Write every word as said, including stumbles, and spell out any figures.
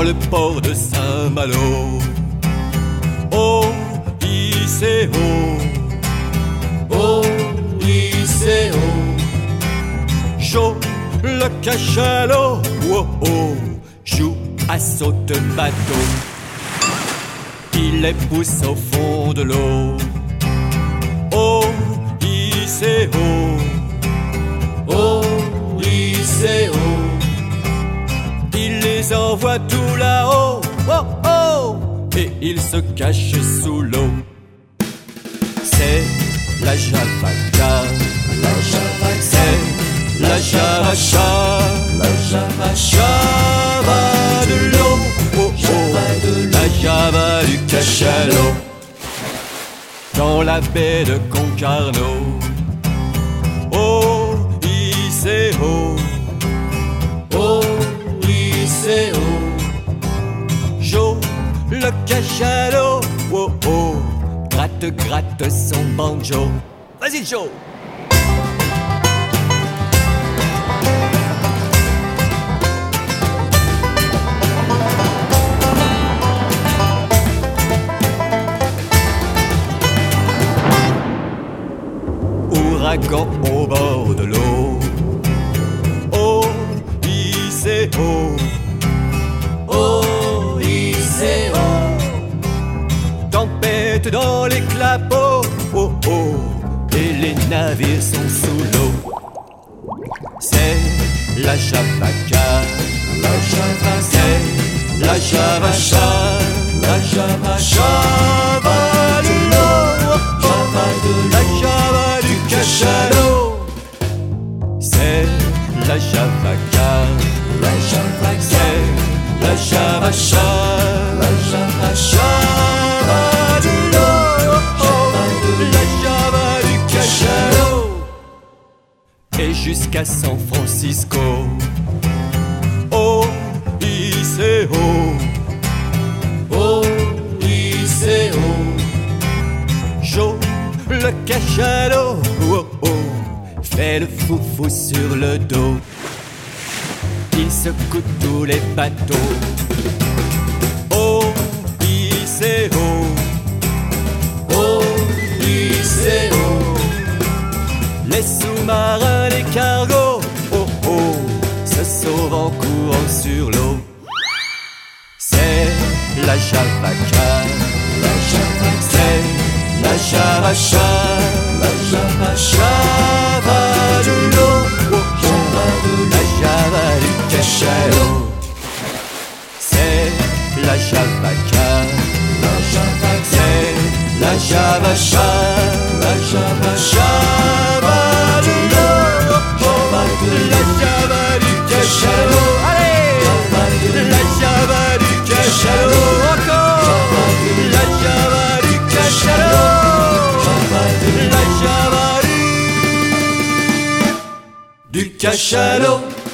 le port de Saint-Malo. Oh, I C O, oh, I C O. Joe, le cachalot, oh, oh, joue à saute-bateau. Il les pousse au fond de l'eau. Oh, I C O, oh, I C O. Il les envoie tout là-haut, oh, oh, et il se cache sous l'eau. C'est la Javaca, la Javaca, c'est la Javacha, la Javacha, Java de l'eau, oh, oh, la Java du cachalot. Dans la baie de Concarneau, oh, I C O, oh, I C O. Joe, le cachalot, oh, oh, gratte, gratte son banjo. Vas-y, Joe! Ouragan au bord de l'eau, oh, I C O, oh, I C O. Tempête dans les clapots, oh, oh, et les navires sont sous l'eau. C'est la Javaca, la Java, c'est la Javacha, la Javacha, Java de l'eau, Java de la Java du cachalot. C'est la Javaca, la Javaca, c'est la Javacha, la Javacha, Java de l'eau, la Java du cachalot. Et jusqu'à San Francisco, oh, I C O, oh, I C O. Joe, le cachalot, oh, oh, fait le foufou sur le dos. Il secoue tous les bateaux. Oh, I C O, oh, I C O. Les sous-marins, les cargos, oh, oh, se sauvent en courant sur l'eau. C'est la Javaca, la Javaca, c'est la Javacha, la Javacha, Java de l'eau, oh, oh, la Java du cachalot. C'est la Javaca, la Javaca, c'est la Javacha, la Javacha, Java de l'eau, oh, la Java du cachalot. Allez, la Java du cachalot, encore, la Java du cachalot, la Java du, du cachalot.